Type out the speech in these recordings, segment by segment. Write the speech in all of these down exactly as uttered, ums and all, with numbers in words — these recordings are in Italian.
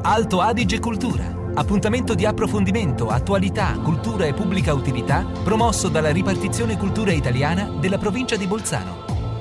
Alto Adige Cultura. Appuntamento di approfondimento, attualità, cultura e pubblica utilità promosso dalla Ripartizione Cultura Italiana della provincia di Bolzano.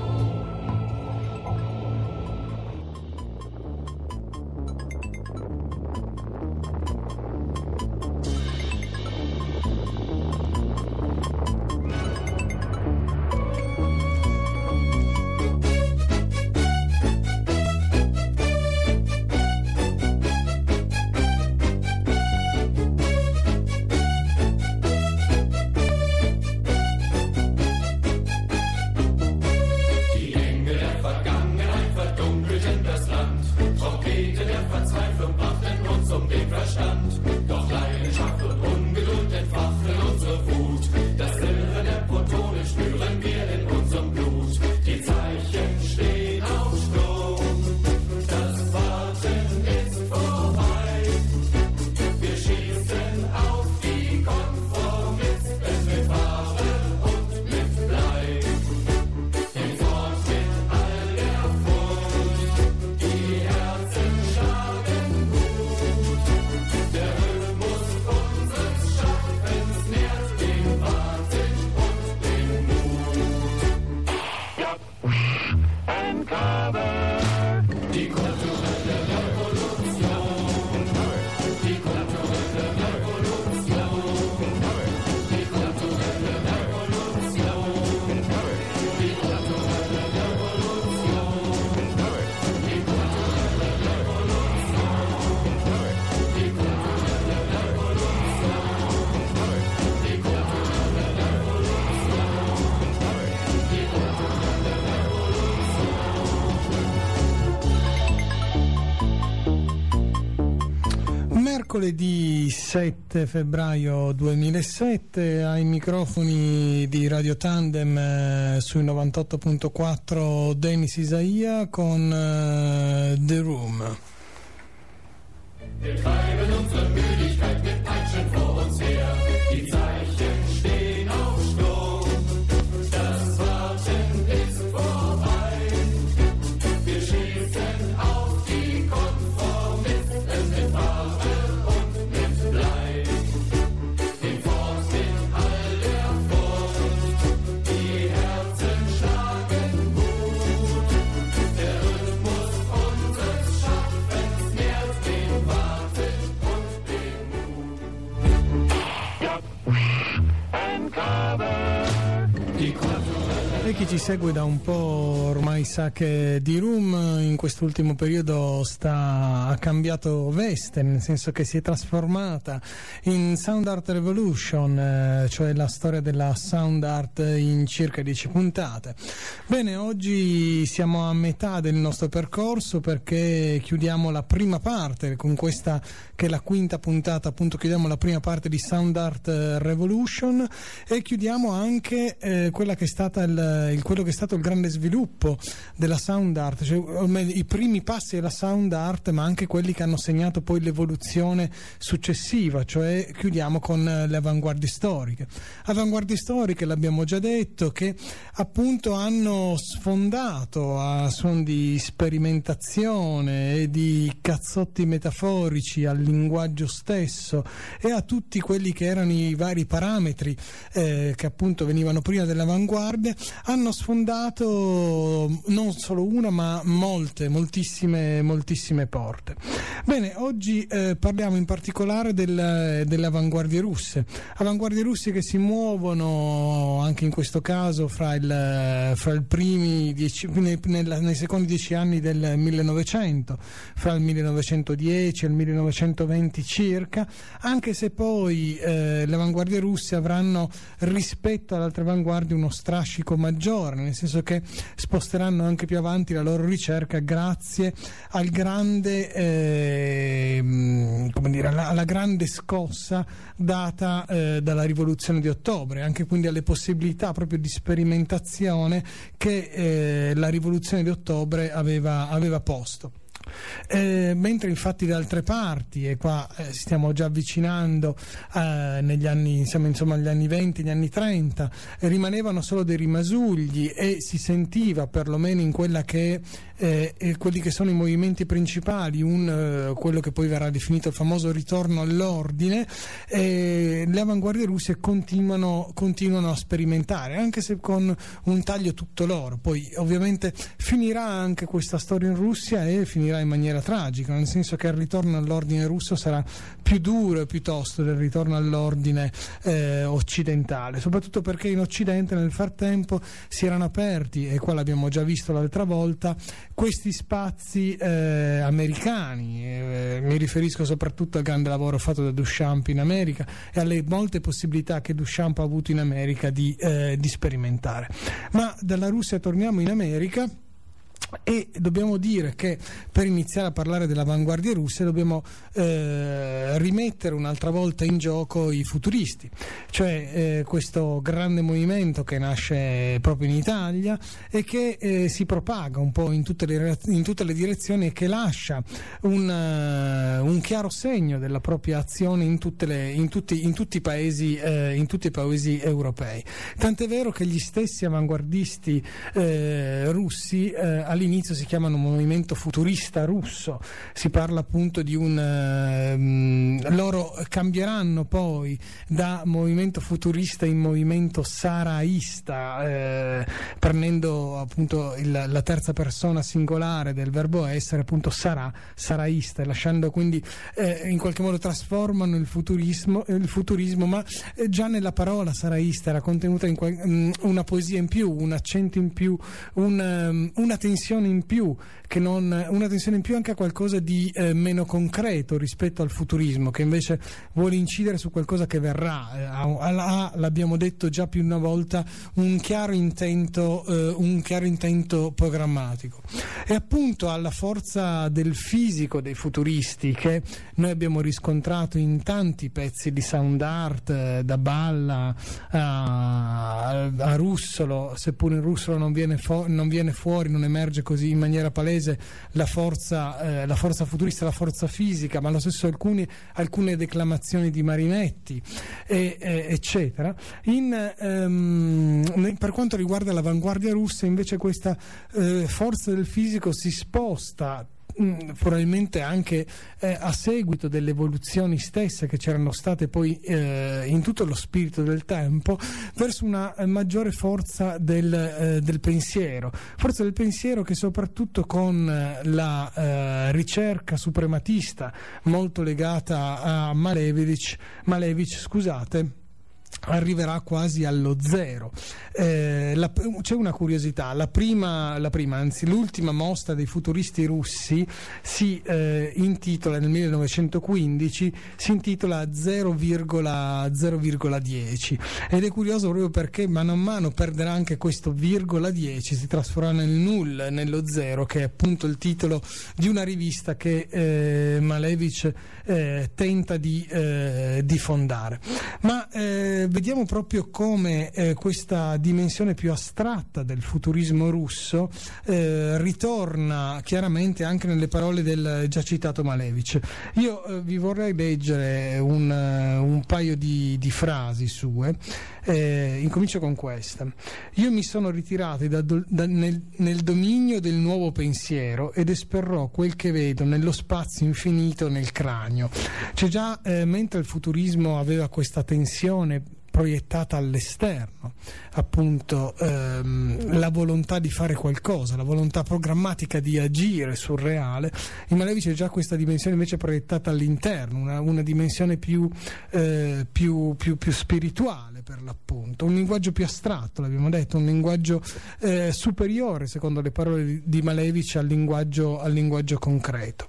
Mercoledì sette febbraio duemilasette, ai microfoni di Radio Tandem eh, sui novantotto punto quattro Denis Isaia con eh, The Room. Wir treiben unsere Müdigkeit mit Peitschen vor uns her. Die Zeichen stehen auf Sturm. Das Warten ist vorbei. Wir schießen auf die Konformisten mit Farbe und mit Blei. Den Fort mit all der Furcht. Die Herzen schlagen gut. Der Rhythmus unseres Schaffens nährt den Warten und den Mut. And cover. Die Kultur. E chi ci segue da un po' ormai sa che The Room in quest'ultimo periodo sta, ha cambiato veste, nel senso che si è trasformata in Sound Art Revolution, eh, cioè la storia della sound art in circa dieci puntate. Bene, oggi siamo a metà del nostro percorso perché chiudiamo la prima parte, con questa che è la quinta puntata, appunto chiudiamo la prima parte di Sound Art Revolution e chiudiamo anche eh, quella che è stata il, il, quello che è stato il grande sviluppo della sound art, cioè i primi passi della sound art, ma anche quelli che hanno segnato poi l'evoluzione successiva, cioè chiudiamo con le avanguardie storiche. Avanguardie storiche, l'abbiamo già detto, che appunto hanno sfondato a suon di sperimentazione e di cazzotti metaforici al linguaggio stesso e a tutti quelli che erano i vari parametri eh, che appunto venivano prima dell'avanguardia, hanno sfondato non solo una ma molte, moltissime, moltissime porte. Bene, oggi eh, parliamo in particolare del, delle avanguardie russe, avanguardie russe che si muovono anche in questo caso fra il, fra il primi dieci, nei, nella, nei secondi dieci anni del millenovecento, fra il millenovecentodieci e il millenovecentoventi circa, anche se poi eh, le avanguardie russe avranno rispetto alle altre avanguardie uno strascico maggiore, nel senso che sposteranno anche più avanti la loro ricerca grazie al grande eh, come dire, alla, alla grande scossa data eh, dalla rivoluzione di ottobre, anche quindi alle possibilità proprio di sperimentazione che eh, la rivoluzione di ottobre aveva, aveva posto. Eh, mentre infatti da altre parti, e qua eh, stiamo già avvicinando eh, negli anni, siamo insomma negli anni venti, negli anni trenta, eh, rimanevano solo dei rimasugli e si sentiva perlomeno in quella che eh, eh, quelli che sono i movimenti principali un, eh, quello che poi verrà definito il famoso ritorno all'ordine. Eh, le avanguardie russe continuano, continuano a sperimentare, anche se con un taglio tutto loro. Poi ovviamente finirà anche questa storia in Russia e finirà in maniera tragica, nel senso che il ritorno all'ordine russo sarà più duro piuttosto del ritorno all'ordine eh, occidentale, soprattutto perché in Occidente nel frattempo si erano aperti, e qua l'abbiamo già visto l'altra volta, questi spazi eh, americani. Eh, mi riferisco soprattutto al grande lavoro fatto da Duchamp in America e alle molte possibilità che Duchamp ha avuto in America di, eh, di sperimentare. Ma dalla Russia torniamo in America. E dobbiamo dire che per iniziare a parlare dell'avanguardia russa dobbiamo eh, rimettere un'altra volta in gioco i futuristi, cioè eh, questo grande movimento che nasce proprio in Italia e che eh, si propaga un po' in tutte le, in tutte le direzioni e che lascia un, uh, un chiaro segno della propria azione in, tutte le, in, tutti, in, tutti i paesi, eh, in tutti i paesi europei. Tant'è vero che gli stessi avanguardisti eh, russi eh, all'inizio si chiamano movimento futurista russo, si parla appunto di un eh, loro cambieranno poi da movimento futurista in movimento saraista, eh, prendendo appunto il, la terza persona singolare del verbo essere, appunto sarà, saraista, e lasciando quindi eh, in qualche modo trasformano il futurismo, il futurismo ma eh, già nella parola saraista era contenuta in qual- mh, una poesia in più, un accento in più, un, um, una tensione in più, che non, una tensione in più anche a qualcosa di eh, meno concreto rispetto al futurismo, che invece vuole incidere su qualcosa che verrà. Eh, ha, ha, l'abbiamo detto già più una volta, un chiaro intento, eh, un chiaro intento programmatico. E appunto alla forza del fisico dei futuristi, che noi abbiamo riscontrato in tanti pezzi di sound art, eh, da Balla a, a Russolo, seppure in Russolo non viene, fu- non viene fuori, non emerge così in maniera palese la forza, eh, la forza futurista, la forza fisica, ma lo stesso alcuni, alcune declamazioni di Marinetti, e, e, eccetera. In, ehm, per quanto riguarda l'avanguardia russa, invece, questa eh, forza del fisico si sposta, probabilmente anche eh, a seguito delle evoluzioni stesse che c'erano state poi eh, in tutto lo spirito del tempo, verso una eh, maggiore forza del, eh, del pensiero, forza del pensiero che soprattutto con eh, la eh, ricerca suprematista molto legata a Malevich, Malevich scusate, arriverà quasi allo zero. Eh, la, c'è una curiosità: la prima, la prima, anzi l'ultima mostra dei futuristi russi si eh, intitola nel millenovecentoquindici, si intitola zero virgola dieci, ed è curioso proprio perché mano a mano perderà anche questo virgola dieci, si trasformerà nel null, nello zero, che è appunto il titolo di una rivista che eh, Malevich eh, tenta di, eh, di fondare. Ma eh, vediamo proprio come eh, questa dimensione più astratta del futurismo russo eh, ritorna chiaramente anche nelle parole del già citato Malevich. Io eh, vi vorrei leggere un, uh, un paio di, di frasi sue. Eh, incomincio con questa: io mi sono ritirato da, da, nel, nel dominio del nuovo pensiero ed esperrò quel che vedo nello spazio infinito nel cranio. Cioè già eh, mentre il futurismo aveva questa tensione proiettata all'esterno, appunto ehm, la volontà di fare qualcosa, la volontà programmatica di agire sul reale, in Malevich c'è già questa dimensione invece proiettata all'interno, una, una dimensione più, eh, più, più, più spirituale per l'appunto, un linguaggio più astratto, l'abbiamo detto, un linguaggio eh, superiore secondo le parole di, di Malevich al linguaggio, al linguaggio concreto.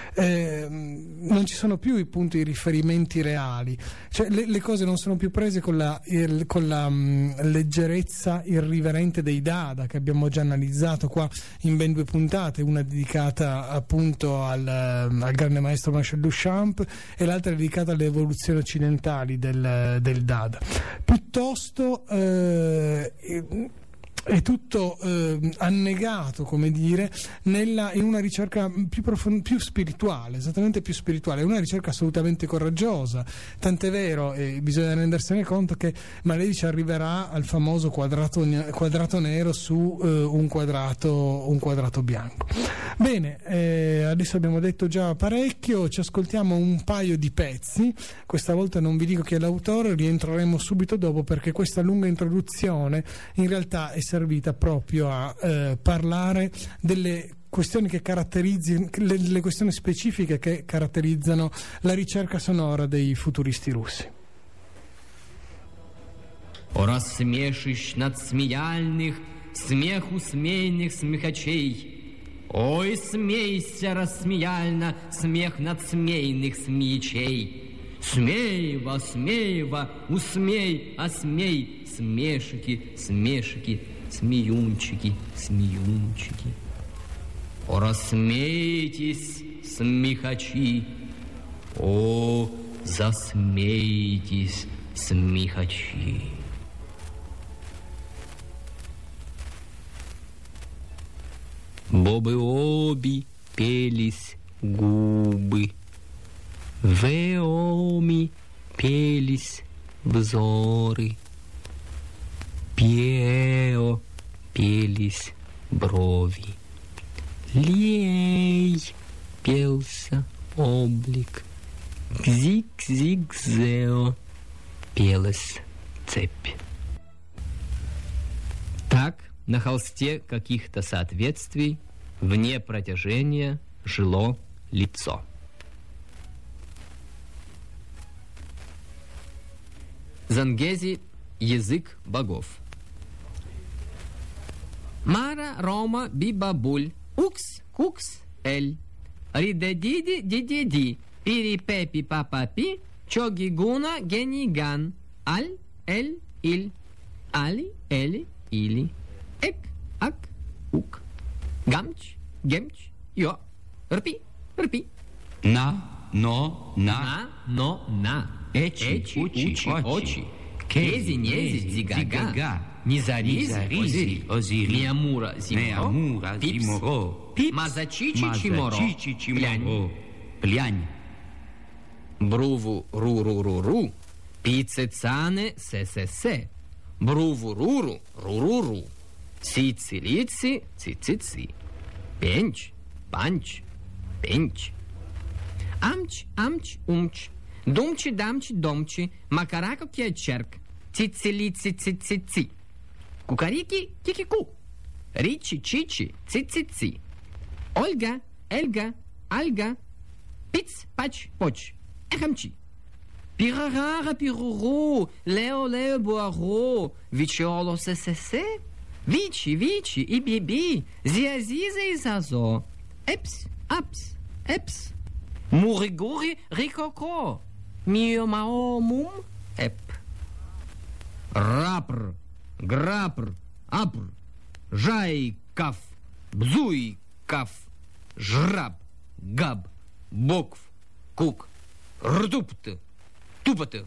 Eh, non ci sono più i punti di riferimenti reali, cioè le, le cose non sono più prese con la, il, con la um, leggerezza irriverente dei Dada, che abbiamo già analizzato qua in ben due puntate, una dedicata appunto al, al grande maestro Marcel Duchamp e l'altra dedicata alle evoluzioni occidentali del, del Dada. Piuttosto eh, è tutto eh, annegato, come dire, nella, in una ricerca più, profond- più spirituale, esattamente più spirituale, è una ricerca assolutamente coraggiosa, tant'è vero, e bisogna rendersene conto, che Malevich arriverà al famoso quadrato, quadrato nero su eh, un, quadrato, un quadrato bianco. Bene, eh, adesso abbiamo detto già parecchio, ci ascoltiamo un paio di pezzi, questa volta non vi dico chi è l'autore, rientreremo subito dopo, perché questa lunga introduzione in realtà è servita proprio a eh, parlare delle questioni che caratterizzano, le, le questioni specifiche che caratterizzano la ricerca sonora dei futuristi russi. О рассмешищ надсмеяльных, смеху смейных смехачей. Ой, смейся рассмеяльно, смех надсмейных смеячей. Смейва, смейва, усмей, осмей, смешики, смешики, смеюнчики, смеюнчики. О, рассмейтесь, смехачи, о, засмейтесь, смехачи. Бобы обе пелись губы, веоми пелись взоры, пео пелись брови, лей пелся облик, зиг-зиг-зео пелась цепь. Так, на холсте каких-то соответствий вне протяжения жило лицо. Зангези – язык богов. Мара, Рома, Бибабуль, Укс, Кукс, Эль, Ридедиди, Дидиди, Пири, Пепи, Папапи, Чоги, Гуна, Гениган, Аль, Эль, Иль, Али, Эли, Или, Эк, Ак, Ук, Гамч, Гемч, Йо, Рпи, Рпи. На, но, на. На, но, на. Эчи, Эчи, учи, учи, очи. очи. Кези, Кези, нези, нези, дзигага. дзигага. Низаризи, Низаризи, озири. озири. Миамура, зиморо. Меамура, Пипс. зиморо. Мазачичи, чиморо. Мазачичи, Плянь. чиморо. Плянь. Бруву, ру-ру-ру-ру. Пиццецане, се-се-се. Бруву, руру, ру-ру-ру. Сици-лици, ци-ци-ци. Пенч, панч, пенч. Амч, амч, умч. Думчи, дамчи, домчи. Макарако, кячерк. Цици-лици, ци-ци-ци. Кукарики, кики-ку. Ричи, чичи, ци-ци-ци. Ольга, Эльга, Альга. Пиц, пач, поч. Эхамчи. Пирарара, пируру. Лео, лео, буаро. Вичиоло, се-се-се. Вичи, вичи, и биби. Зиазиза и зазо. Эпс, апс, эпс. Муригури, рикоко. Мио, мао, мум, эп. Рапр, грапр, апр. Жай, каф. Бзуй, каф. Жраб, габ. Бокв, кук. Ртупт, тупат.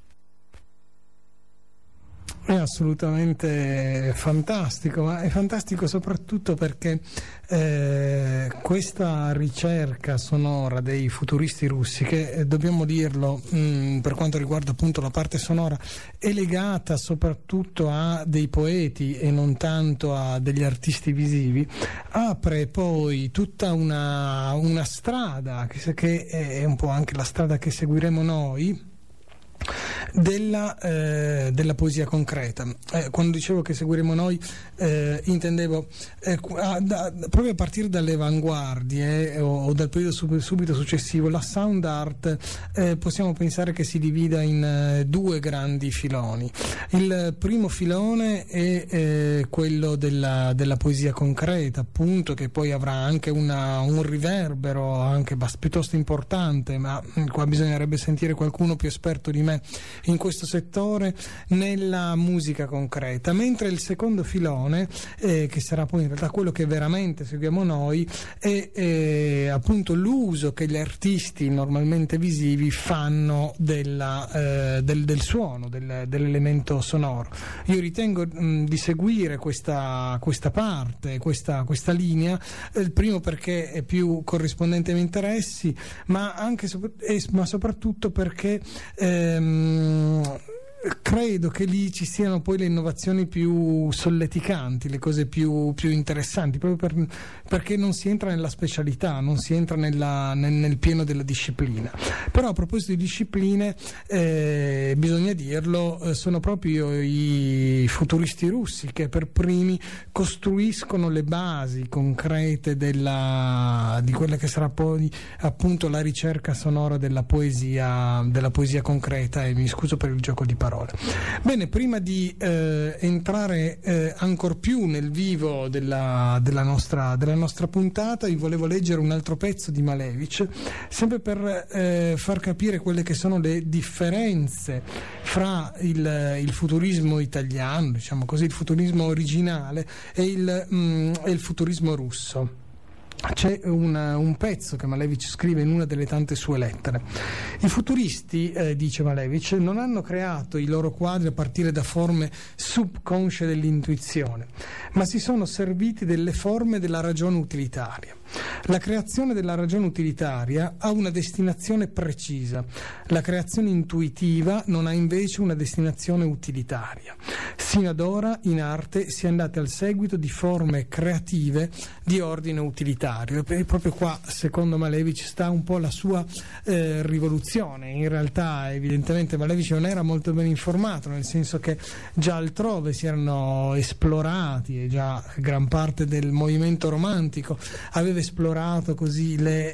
È assolutamente fantastico, ma è fantastico soprattutto perché eh, questa ricerca sonora dei futuristi russi, che eh, dobbiamo dirlo mh, per quanto riguarda appunto la parte sonora, è legata soprattutto a dei poeti e non tanto a degli artisti visivi, apre poi tutta una, una strada che, che è un po' anche la strada che seguiremo noi, Della, eh, della poesia concreta. Eh, quando dicevo che seguiremo noi eh, intendevo eh, a, da, proprio a partire dalle avanguardie eh, o, o dal periodo sub, subito successivo. La sound art eh, possiamo pensare che si divida in eh, due grandi filoni. Il primo filone è eh, quello della, della poesia concreta, appunto, che poi avrà anche una, un riverbero anche piuttosto importante, ma qua bisognerebbe sentire qualcuno più esperto di me in questo settore nella musica concreta, mentre il secondo filone, eh, che sarà poi in realtà quello che veramente seguiamo noi, è eh, appunto l'uso che gli artisti normalmente visivi fanno della, eh, del, del suono, del, dell'elemento sonoro. Io ritengo mh, di seguire questa, questa parte, questa, questa linea, eh, il primo perché è più corrispondente ai miei interessi, ma anche e, ma soprattutto perché ehm, credo che lì ci siano poi le innovazioni più solleticanti, le cose più, più interessanti, proprio per, perché non si entra nella specialità, non si entra nella, nel, nel pieno della disciplina. Però a proposito di discipline, eh, bisogna dirlo, eh, sono proprio i futuristi russi che per primi costruiscono le basi concrete della, di quella che sarà poi appunto la ricerca sonora della poesia, della poesia concreta, e mi scuso per il gioco di parole. Bene, prima di eh, entrare eh, ancor più nel vivo della, della, nostra, della nostra puntata, vi volevo leggere un altro pezzo di Malevich, sempre per eh, far capire quelle che sono le differenze fra il, il futurismo italiano, diciamo così, il futurismo originale e il, mm, e il futurismo russo. C'è una, un pezzo che Malevich scrive in una delle tante sue lettere. I futuristi, eh, dice Malevich, non hanno creato i loro quadri a partire da forme subconsce dell'intuizione, ma si sono serviti delle forme della ragione utilitaria. La creazione della ragione utilitaria ha una destinazione precisa, la creazione intuitiva non ha invece una destinazione utilitaria. Sino ad ora in arte si è andati al seguito di forme creative di ordine utilitario, e proprio qua secondo Malevich sta un po' la sua eh, rivoluzione. In realtà evidentemente Malevich non era molto ben informato, nel senso che già altrove si erano esplorati, e già gran parte del movimento romantico aveva esplorato così le,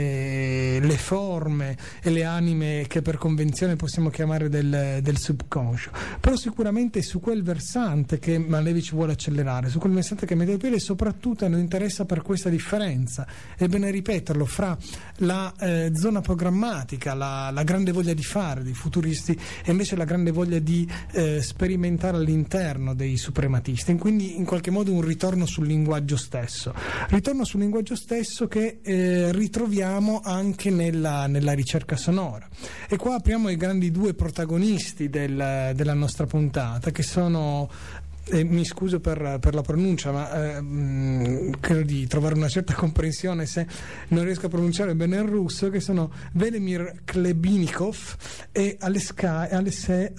eh, le forme e le anime che per convenzione possiamo chiamare del, del subconscio. Però sicuramente è su quel versante che Malevich vuole accelerare, su quel versante che mette il piede, e soprattutto non interessa per questa differenza, è bene ripeterlo, fra la eh, zona programmatica, la, la grande voglia di fare dei futuristi, e invece la grande voglia di eh, sperimentare all'interno dei suprematisti, e quindi in qualche modo un ritorno sul linguaggio stesso, ritorno sul linguaggio stesso che eh, ritroviamo anche nella, nella ricerca sonora. E qua apriamo i grandi due protagonisti del, della nostra puntata, che sono, eh, mi scuso per, per la pronuncia, ma eh, mh, credo di trovare una certa comprensione se non riesco a pronunciare bene il russo, che sono Velimir Klebinikov e Alexei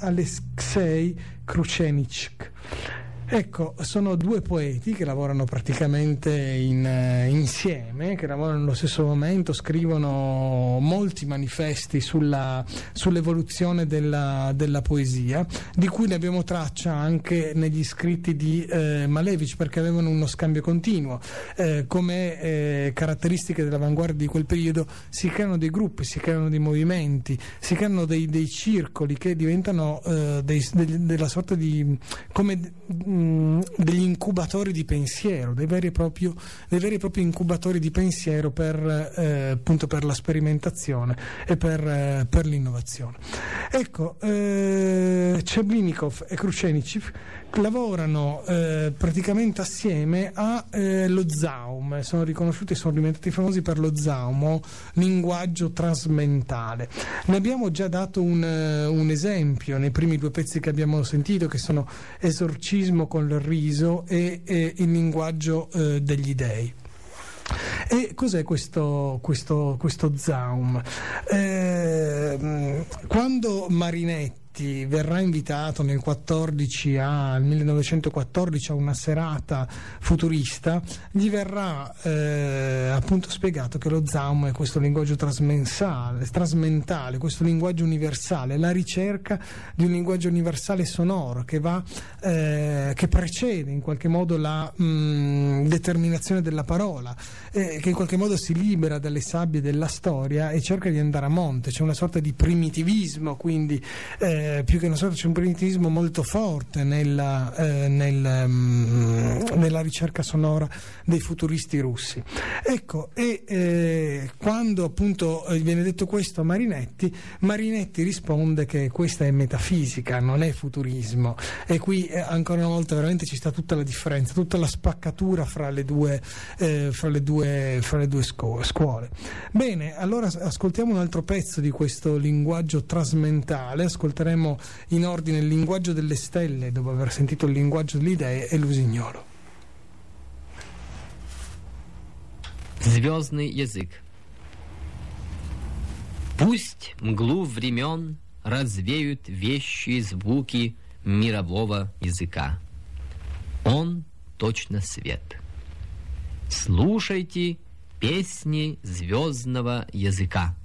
Krušeničk. Ecco, sono due poeti che lavorano praticamente in, eh, insieme, che lavorano nello stesso momento, scrivono molti manifesti sulla, sull'evoluzione della, della poesia, di cui ne abbiamo traccia anche negli scritti di eh, Malevich, perché avevano uno scambio continuo. Eh, come eh, caratteristiche dell'avanguardia di quel periodo si creano dei gruppi, si creano dei movimenti, si creano dei, dei circoli che diventano eh, dei, de, della sorta di come degli incubatori di pensiero, dei veri e proprio, dei veri e propri incubatori di pensiero per eh, appunto per la sperimentazione e per, eh, per l'innovazione. Ecco, eh, Klebinikov e Krušeničk lavorano eh, praticamente assieme a eh, lo Zaum, sono riconosciuti, sono diventati famosi per lo Zaum, o linguaggio trasmentale. Ne abbiamo già dato un, uh, un esempio nei primi due pezzi che abbiamo sentito, che sono Esorcismo con il riso e, e il linguaggio uh, degli dei. E cos'è questo, questo, questo Zaum? Eh, quando Marinetti verrà invitato nel quattordici a, nel millenovecentoquattordici a una serata futurista, gli verrà eh, appunto spiegato che lo Zaum è questo linguaggio trasmensale, trasmentale, questo linguaggio universale, la ricerca di un linguaggio universale sonoro che va eh, che precede in qualche modo la mh, determinazione della parola, eh, che in qualche modo si libera dalle sabbie della storia e cerca di andare a monte. C'è una sorta sorta di primitivismo, quindi eh, più che una sorta c'è un primitivismo molto forte nella, eh, nel, um, nella ricerca sonora dei futuristi russi. Ecco, e eh, quando appunto viene detto questo a Marinetti, Marinetti risponde che questa è metafisica, non è futurismo, e qui eh, ancora una volta veramente ci sta tutta la differenza, tutta la spaccatura fra le due, eh, fra le due, fra le due scu- scuole. Bene, allora ascoltiamo un altro pezzo di questo linguaggio trasmentale, ascolteremo in ordine il linguaggio delle stelle, dopo aver sentito il linguaggio delle idee, e l'usignolo. Звездный язык. Пусть мглу времен развеют вещи звуки мирового языка. Он точно свет. Слушайте песни звездного языка.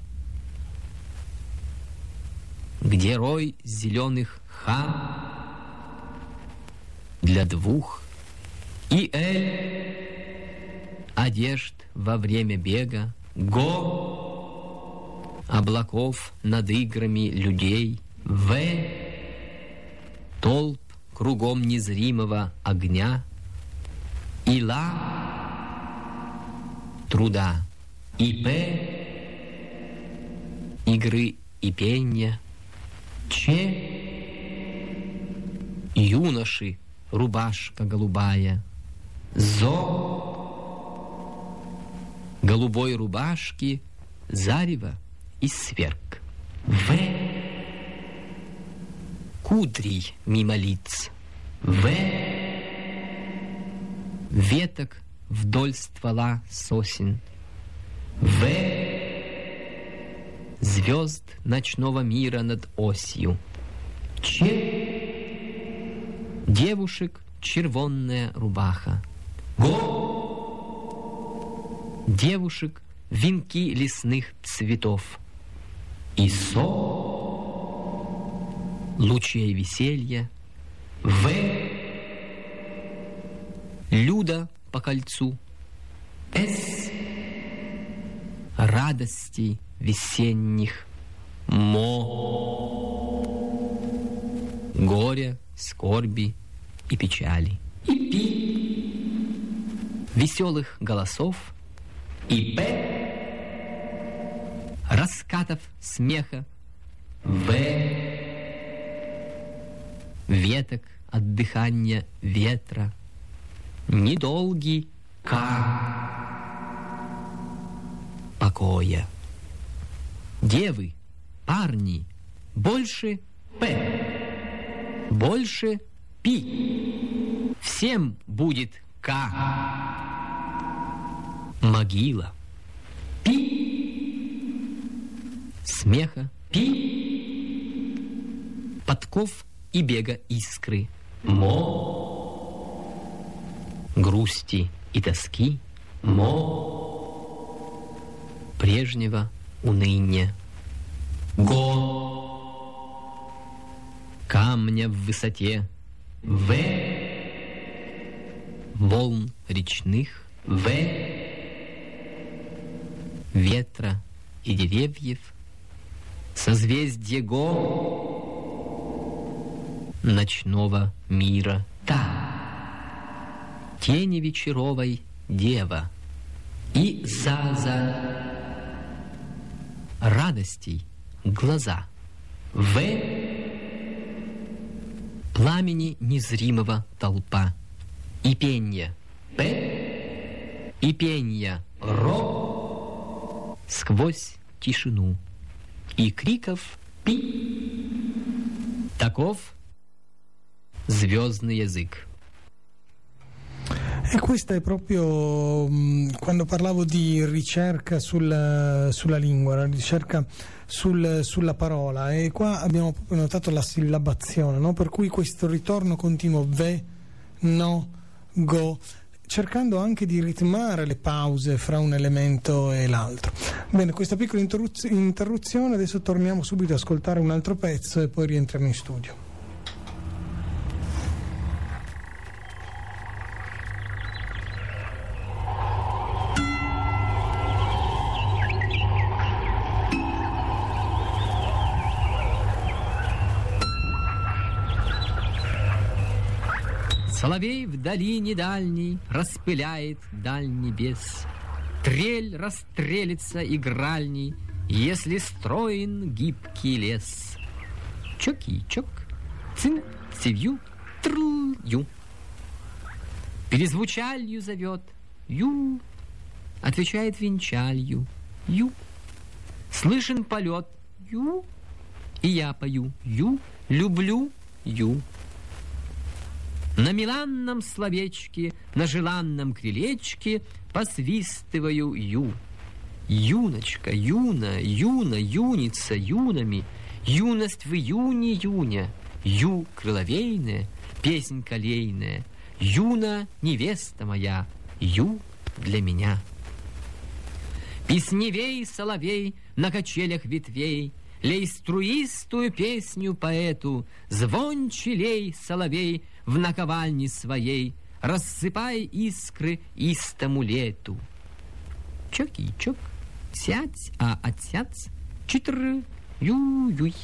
Где рой зеленых ха для двух и эль одежд во время бега, го облаков над играми людей, в толп кругом незримого огня, и ла труда, и п игры и пения, че юноши рубашка голубая, зо голубой рубашки зарево и сверк, в кудрей мимо лиц, в веток вдоль ствола сосен, в звезд ночного мира над осью, че девушек червонная рубаха, го девушек венки лесных цветов, и со лучей веселья, в люда по кольцу, с радостей весенних, мо горя, скорби и печали, и пи веселых голосов, и п раскатов смеха, в веток от дыхания ветра, недолгий к покоя. Девы, парни, больше п, больше пи, всем будет к. Могила, пи, смеха, пи, подков и бега искры, мо, грусти и тоски, мо, прежнего уныния, го, камня в высоте, в, волн речных, в, ветра и деревьев, созвездие го ночного мира, та тени вечеровой дева, и за-за радостей глаза, в пламени незримого толпа, и пенья п, и пенья ро сквозь тишину, и криков пи. Таков звездный язык. E questa è proprio mh, quando parlavo di ricerca sul, sulla lingua, la ricerca sul, sulla parola, e qua abbiamo proprio notato la sillabazione, no? Per cui questo ritorno continuo ve, no, go, cercando anche di ritmare le pause fra un elemento e l'altro. Bene, questa piccola interruz- interruzione, adesso torniamo subito ad ascoltare un altro pezzo e poi rientriamo in studio. Соловей в долине дальней распыляет даль небес. Трель расстрелится игральней, если строен гибкий лес. Чоки-чок, цин-цивью, трл-ю. Перезвучалью зовет ю, отвечает венчалью ю. Слышен полет ю, и я пою ю, люблю ю. На миланном словечке, на желанном крылечке посвистываю ю. Юночка, юна, юна, юница, юнами, юность в июне, юня, ю крыловейная, песнь колейная, юна невеста моя, ю для меня. Песневей, соловей, на качелях ветвей, лей струистую песню поэту, звонче лей, соловей, в наковальне своей, рассыпай искры истому лету. Чоки-чок, сядь, а отсядь, читр, ю-юй.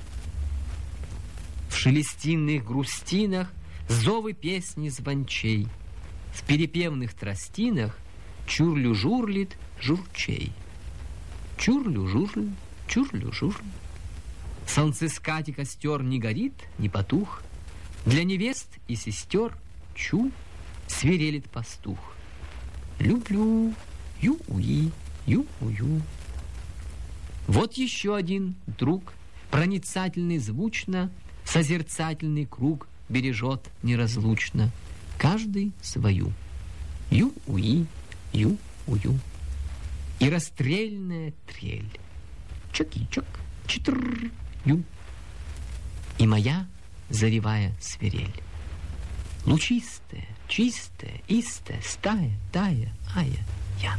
В шелестинных грустинах зовы песни звончей, в перепевных тростинах чурлю-журлит журчей. Чурлю-журлю, чурлю-журлю. Солнцескати костер не горит, не потух, для невест и сестер чу свирелит пастух. Люблю, ю-уи, ю-ую. Вот еще один друг, проницательный звучно, созерцательный круг бережет неразлучно, каждый свою. Ю-уи, ю-ую. И расстрельная трель. Чоки-чок, читр, ю. И моя заревая свирель. Лучистая, чистая, истая, стая, тая, ая, я.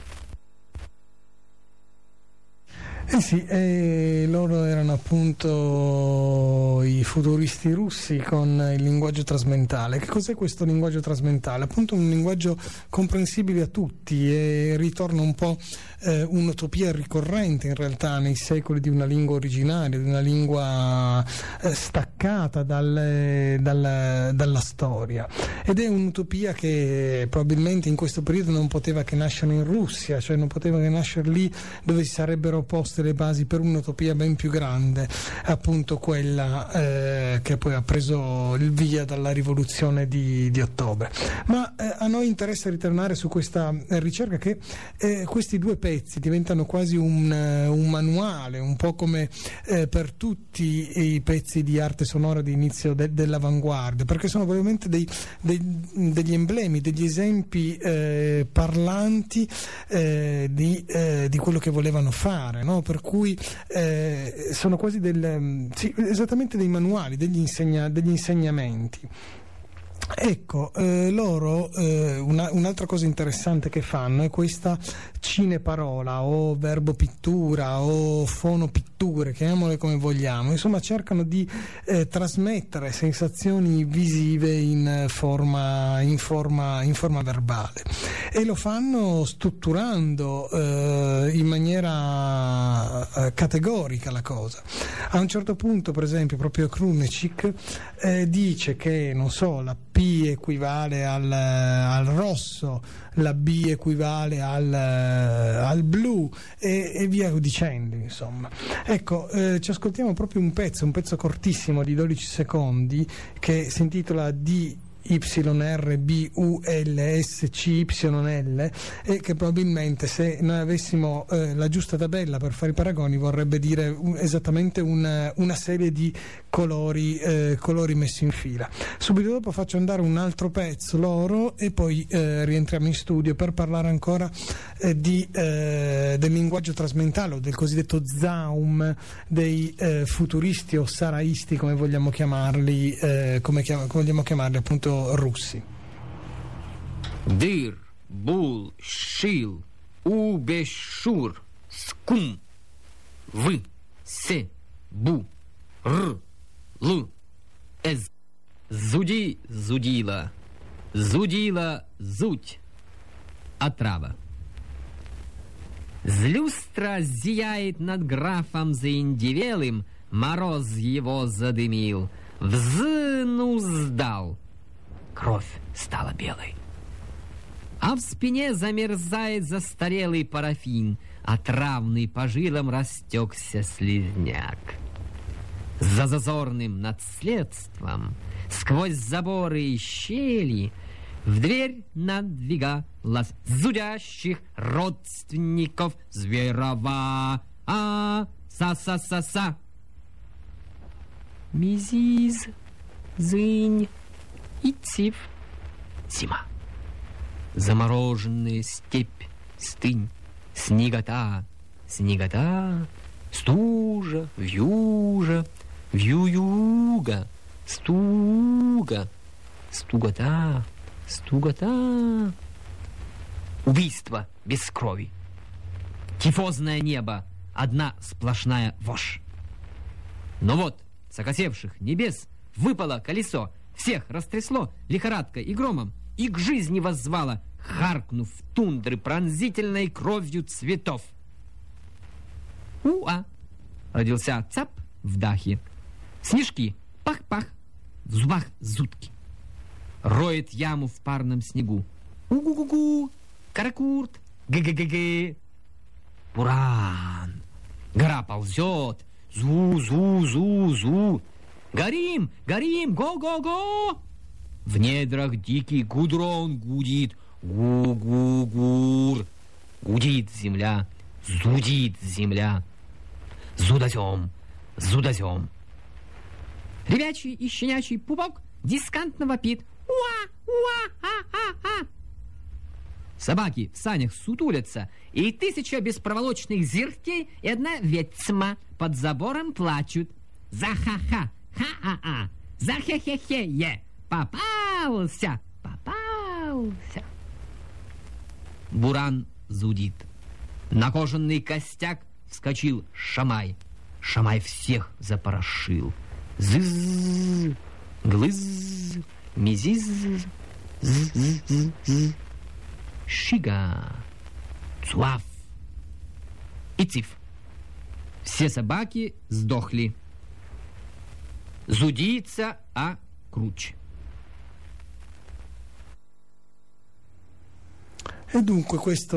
Eh sì, e loro erano appunto i futuristi russi con il linguaggio trasmentale. Che cos'è questo linguaggio trasmentale? Appunto un linguaggio comprensibile a tutti e ritorna un po' eh, un'utopia ricorrente in realtà nei secoli di una lingua originaria, di una lingua eh, staccata dal, dal, dalla storia. Ed è un'utopia che probabilmente in questo periodo non poteva che nascere in Russia, cioè non poteva che nascere lì dove si sarebbero poste le basi per un'utopia ben più grande, appunto quella eh, che poi ha preso il via dalla rivoluzione di, di ottobre. Ma eh, a noi interessa ritornare su questa eh, ricerca che eh, questi due pezzi diventano quasi un, uh, un manuale, un po' come eh, per tutti i pezzi di arte sonora di inizio de- dell'avanguardia, perché sono veramente dei, dei, degli emblemi, degli esempi eh, parlanti eh, di, eh, di quello che volevano fare, no? Per cui eh, sono quasi del, sì, esattamente dei manuali, degli, insegna, degli insegnamenti. Ecco, eh, loro eh, una, un'altra cosa interessante che fanno è questa cineparola o verbo pittura o fonopitture, chiamiamole come vogliamo, insomma cercano di eh, trasmettere sensazioni visive in forma, in forma, in forma verbale e lo fanno strutturando eh, in maniera eh, categorica la cosa. A un certo punto, per esempio, proprio Krunecik eh, dice che, non so, la P equivale al, al rosso, la B equivale al, al blu e, e via dicendo, insomma. Ecco, eh, ci ascoltiamo proprio un pezzo, un pezzo cortissimo di dodici secondi che si intitola D Y R B U L S C Y L e che probabilmente, se noi avessimo eh, la giusta tabella per fare i paragoni, vorrebbe dire un, esattamente una, una serie di colori, eh, colori messi in fila. Subito dopo faccio andare un altro pezzo loro e poi eh, rientriamo in studio per parlare ancora eh, di, eh, del linguaggio trasmentale o del cosiddetto Zaum dei eh, futuristi o saraisti, come vogliamo chiamarli, eh, come, chiam- come vogliamo chiamarli appunto russi. Дыр, бул, шил, убешур, скум, вы, се, бу, р, л, эз, зуди, зудила, зудила, зуть, отрава. З люстра зияет над графом заиндивелым, мороз его задымил, взнуздал. кровь стала белой. А в спине замерзает застарелый парафин, а травный по жилам растекся слизняк. За зазорным наследством, сквозь заборы и щели, в дверь надвигалась зудящих родственников Зверова. А, са-са-са-са. Мизиз, зынь и циф. Зима. Замороженная степь, стынь, снегота, снегота, стужа, вьюжа, вью-юга, стуга, стугота, стугота. Убийство без крови. Тифозное небо, одна сплошная вошь. Но вот с окосевших небес выпало колесо, всех растрясло лихорадкой и громом, и к жизни воззвало, харкнув тундры пронзительной кровью цветов. У-а! Родился цап в дахе. Снежки, пах-пах, в зубах зудки. Роет яму в парном снегу. У-гу-гу-гу, каракурт, гэ-гэ-гэ-гэ. Буран. Гора ползет. Зу-зу-зу-зу. Горим, горим, го-го-го. В недрах дикий гудрон гудит. Гу-гу-гур. Гудит земля, зудит земля. Зудозем, зудозем. Ребячий и щенячий пупок дискантно вопит. Уа, уа, а-а-а. Собаки в санях сутулятся, и тысяча беспроволочных зирктей и одна ведьма под забором плачут. За-ха-ха, ха-а-а, за-хе-хе-хе-е. Попался, попался. Буран зудит. На кожаный костяк вскочил Шамай. Шамай всех запорошил. Зыз, глыз, мизиз, з-з-з-з. Шига, Цуаф и Циф. Все собаки сдохли. Зудится, а круче. E dunque questo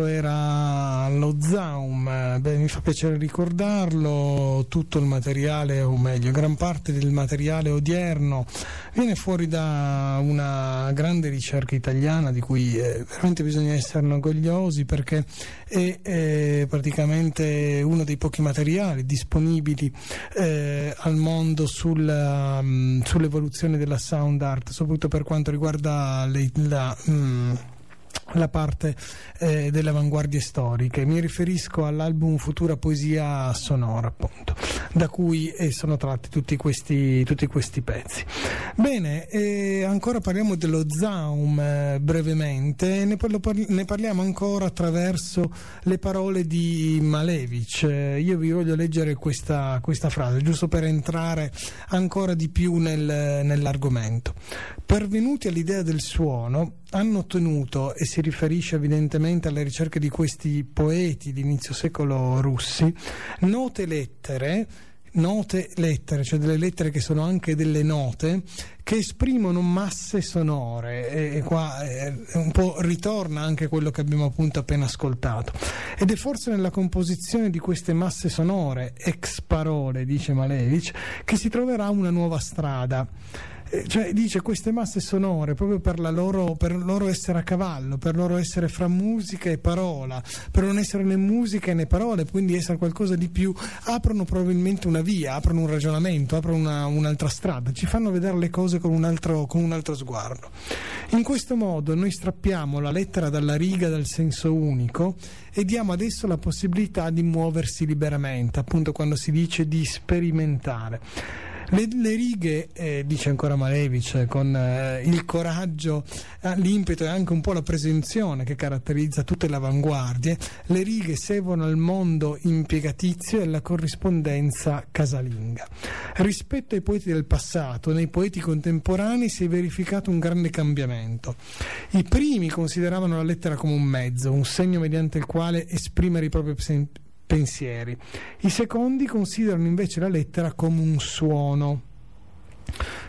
era lo Zaum. Beh, mi fa piacere ricordarlo. Tutto il materiale, o meglio gran parte del materiale odierno, viene fuori da una grande ricerca italiana di cui eh, veramente bisogna esserne orgogliosi, perché è eh, praticamente uno dei pochi materiali disponibili eh, al mondo sul, um, sull'evoluzione della sound art, soprattutto per quanto riguarda le, la um, la parte eh, delle avanguardie storiche. Mi riferisco all'album Futura Poesia Sonora, appunto, da cui eh, sono tratti tutti questi, tutti questi pezzi. Bene, eh, ancora parliamo dello Zaum eh, brevemente, ne, parli- ne parliamo ancora attraverso le parole di Malevich. Eh, io vi voglio leggere questa, questa frase, giusto per entrare ancora di più nel, nell'argomento. Pervenuti all'idea del suono, hanno ottenuto, e si riferisce evidentemente alle ricerche di questi poeti di inizio secolo russi, note lettere, note lettere, cioè delle lettere che sono anche delle note, che esprimono masse sonore, e, e qua eh, un po' ritorna anche quello che abbiamo appunto appena ascoltato. Ed è forse nella composizione di queste masse sonore, ex parole, dice Malevich, che si troverà una nuova strada. Cioè dice queste masse sonore, proprio per la loro per loro essere a cavallo, per loro essere fra musica e parola, per non essere né musica né parole, quindi essere qualcosa di più, aprono probabilmente una via, aprono un ragionamento, aprono una, un'altra strada, ci fanno vedere le cose con un altro con un altro sguardo. In questo modo noi strappiamo la lettera dalla riga del senso unico e diamo adesso la possibilità di muoversi liberamente, appunto quando si dice di sperimentare. Le, le righe, eh, dice ancora Malevich, con eh, il coraggio, eh, l'impeto e anche un po' la presunzione che caratterizza tutte le avanguardie, le righe servono al mondo impiegatizio e alla corrispondenza casalinga. Rispetto ai poeti del passato, nei poeti contemporanei si è verificato un grande cambiamento. I primi consideravano la lettera come un mezzo, un segno mediante il quale esprimere i propri pensieri. pensieri. I secondi considerano invece la lettera come un suono.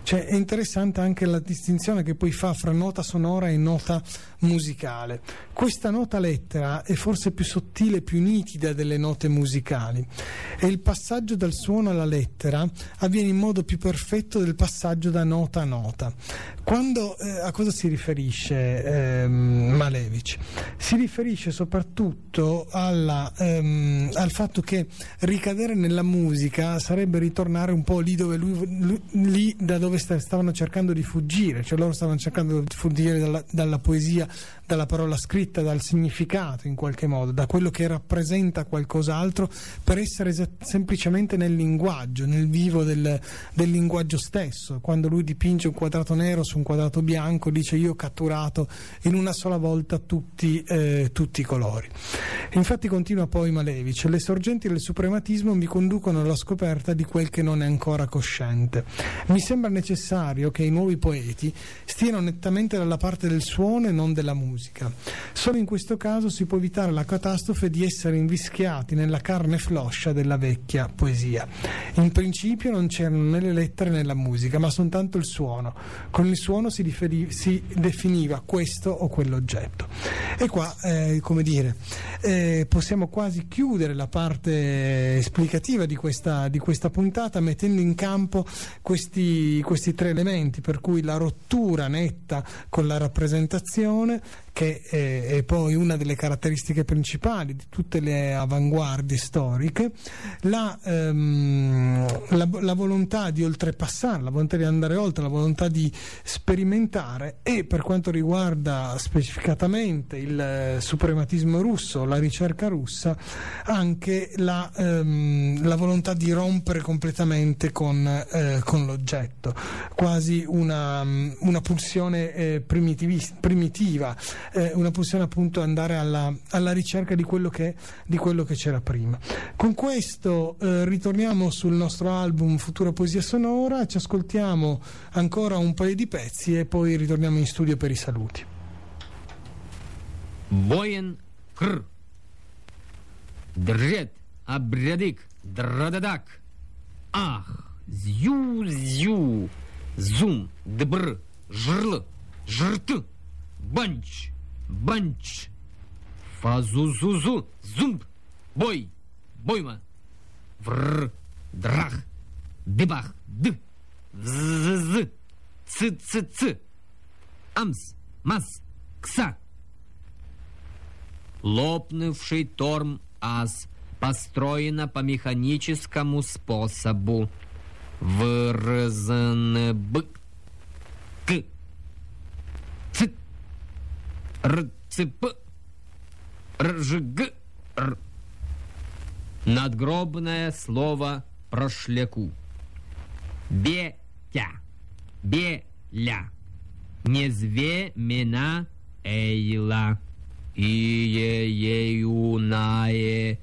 Cioè è interessante anche la distinzione che poi fa fra nota sonora e nota musicale. Questa nota lettera è forse più sottile, più nitida delle note musicali, e il passaggio dal suono alla lettera avviene in modo più perfetto del passaggio da nota a nota. Quando, eh, a cosa si riferisce ehm, Malevich? Si riferisce soprattutto alla, ehm, al fatto che ricadere nella musica sarebbe ritornare un po' lì dove lui, lui lì da dove stavano cercando di fuggire, cioè loro stavano cercando di fuggire dalla, dalla poesia, dalla parola scritta, dal significato in qualche modo, da quello che rappresenta qualcos'altro, per essere esatt- semplicemente nel linguaggio, nel vivo del, del linguaggio stesso. Quando lui dipinge un quadrato nero su un quadrato bianco, dice: io ho catturato in una sola volta tutti, eh, tutti i colori. Infatti continua poi Malevich: le sorgenti del suprematismo mi conducono alla scoperta di quel che non è ancora cosciente. Mi sembra necessario che i nuovi poeti stiano nettamente dalla parte del suono e non della musica. Solo in questo caso si può evitare la catastrofe di essere invischiati nella carne floscia della vecchia poesia. In principio non c'erano né le lettere né la musica, ma soltanto il suono. Con il suono si, riferi- si definiva questo o quell'oggetto. E qua, eh, come dire, eh, possiamo quasi chiudere la parte esplicativa di questa, di questa puntata mettendo in campo questi, questi tre elementi, per cui la rottura netta con la rappresentazione, che è, è poi una delle caratteristiche principali di tutte le avanguardie storiche, la, ehm, la, la volontà di oltrepassare, la volontà di andare oltre, la volontà di sperimentare, e per quanto riguarda specificatamente il suprematismo russo, la ricerca russa, anche la, ehm, la volontà di rompere completamente con, eh, con l'oggetto, quasi una, una pulsione eh, primitiva, eh, una pulsione appunto andare alla, alla ricerca di quello che, di quello che c'era prima. Con questo eh, ritorniamo sul nostro album Futura Poesia Sonora, ci ascoltiamo ancora un paio di pezzi e poi ritorniamo in studio per i saluti. Воин кр. Дрет, обрядик, дрададак. Ах, зю-зю, зум, дбр, жрл, жрт, банч, банч, фазу-зу-зу, зумб, бой, бойма, вр, драх, дыбах, д, з-з-з, ц-ц-ц, амс, мас, кса. Лопнувший торм-ас построена по механическому способу. Врзн-б, к, ц, р-ц-п, ржг, р. Надгробное слово прошляку. Бетя, беля, незвемена эйла. Ие-ею-нае,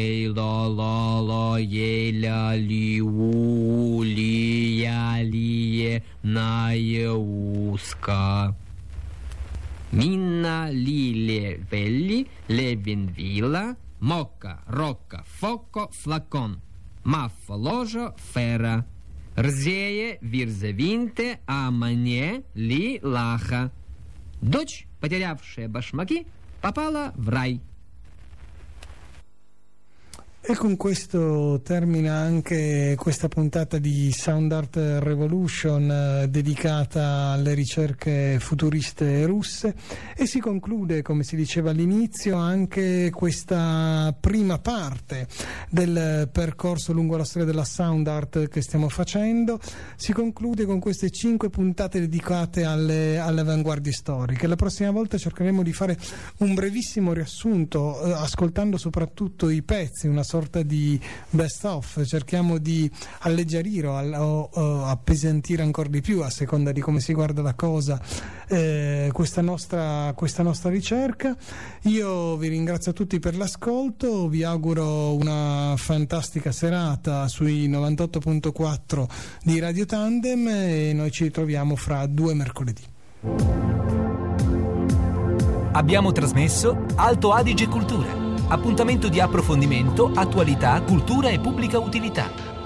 эй-ла-ла-ла-е-ля-ли-у-ли-я-ли-е, нае-уска. Минна-ли-ле-велли, ле-вин-вила, мокка, рокка, фокко, флакон, маффа, ложа, фера. Рзее, вирзавинте, а мне ли лаха. Дочь, потерявшая башмаки, попала в рай. E con questo termina anche questa puntata di Sound Art Revolution eh, dedicata alle ricerche futuriste russe, e si conclude, come si diceva all'inizio, anche questa prima parte del percorso lungo la storia della sound art che stiamo facendo. Si conclude con queste cinque puntate dedicate alle, alle avanguardie storiche. La prossima volta cercheremo di fare un brevissimo riassunto, eh, ascoltando soprattutto i pezzi, una sorta di best of, cerchiamo di alleggerire o, o, o appesantire ancora di più, a seconda di come si guarda la cosa, eh, questa nostra, questa nostra ricerca. Io vi ringrazio a tutti per l'ascolto, vi auguro una fantastica serata sui novantotto virgola quattro di Radio Tandem, e noi ci ritroviamo fra due mercoledì. Abbiamo trasmesso Alto Adige Cultura. Appuntamento di approfondimento, attualità, cultura e pubblica utilità.